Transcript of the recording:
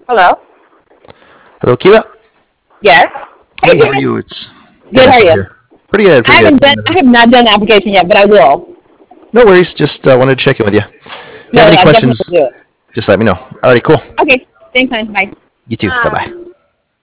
Hello? Hello, Kiva. Yes? How Hey, you how are doing? you? It's Good, how are Vanessa you? here. Pretty good, pretty good. I have not done the application yet, but I will. No worries. Just wanted to check in with you. If you No, have any I definitely questions, will do it. just let me know. Alrighty, cool. Okay, thanks, man. Bye. You too. Bye bye.